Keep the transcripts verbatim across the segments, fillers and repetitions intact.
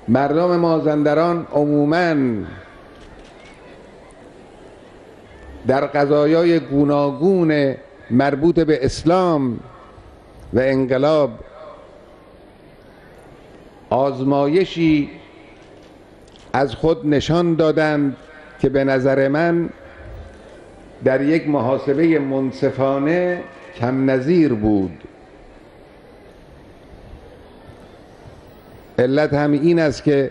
مردم مازندران عموماً در قضایای گوناگون مربوط به اسلام و انقلاب آزمایشی از خود نشان دادند که به نظر من در یک محاسبه منصفانه کم نظیر بود. علت هم این است که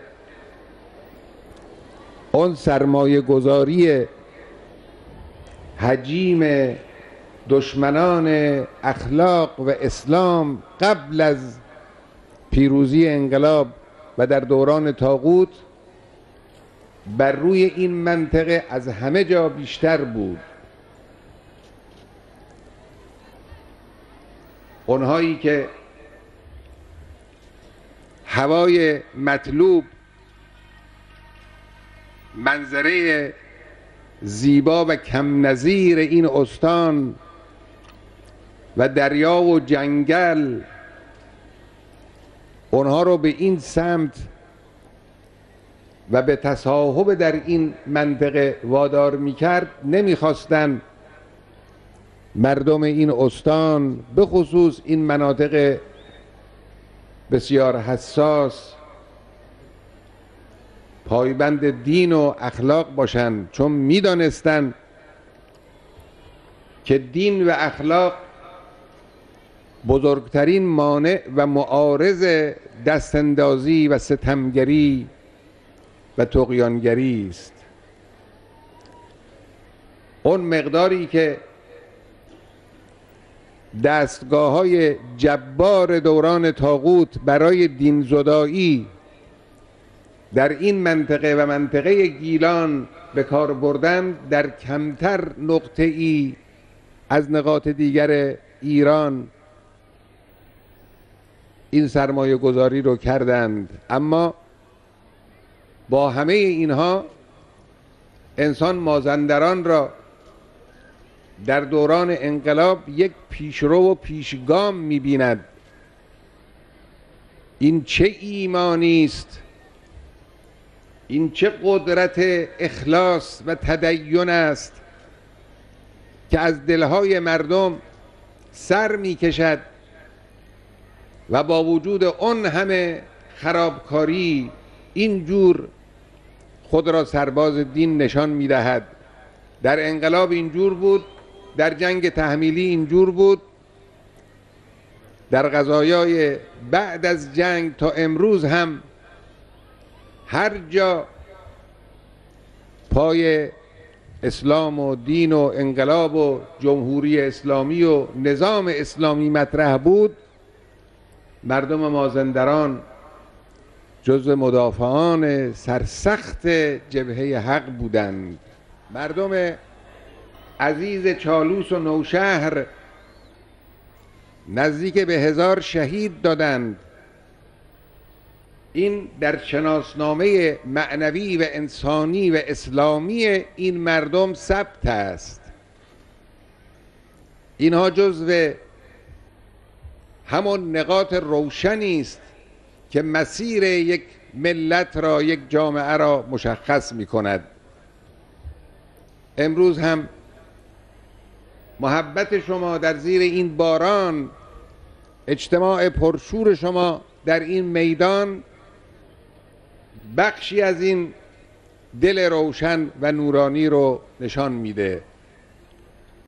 اون سرمایه گذاری حجیم دشمنان اخلاق و اسلام قبل از پیروزی انقلاب و در دوران طاغوت بر روی این منطقه از همه جا بیشتر بود. اونهایی که هوای مطلوب، منظره زیبا و کم نظیر این استان و دریا و جنگل اونها رو به این سمت و به تصاحب در این منطقه وادار میکرد، نمیخواستن مردم این استان به خصوص این مناطق بسیار حساس پایبند دین و اخلاق باشند، چون میدانستند که دین و اخلاق بزرگترین مانع و معارض دستاندازی و ستمگری و طغیانگری است. اون مقداری که دستگاه های جبار دوران طاغوت برای دین زدایی در این منطقه و منطقه گیلان به کار بردن، در کمتر نقطه ای از نقاط دیگر ایران این سرمایه گذاری رو کردند. اما با همه اینها انسان مازندران را در دوران انقلاب یک پیشرو و پیشگام می‌بیند. این چه ایمانی است، این چه قدرت اخلاص و تدین است که از دلهای مردم سر می‌کشد و با وجود اون همه خرابکاری اینجور خود را سرباز دین نشان می‌دهد. در انقلاب اینجور بود، در جنگ تحمیلی اینجور بود، در قضایای بعد از جنگ تا امروز هم هر جا پای اسلام و دین و انقلاب و جمهوری اسلامی و نظام اسلامی مطرح بود، مردم مازندران جزو مدافعان سرسخت جبهه حق بودند. مردم عزیز چالوس و نوشهر نزدیک به هزار شهید دادند. این در شناسنامه معنوی و انسانی و اسلامی این مردم ثبت است. اینها جزو همون نقاط روشنی است که مسیر یک ملت را، یک جامعه را مشخص می کند. امروز هم محبت شما در زیر این باران، اجتماع پرشور شما در این میدان، بخشی از این دل روشن و نورانی رو نشان میده.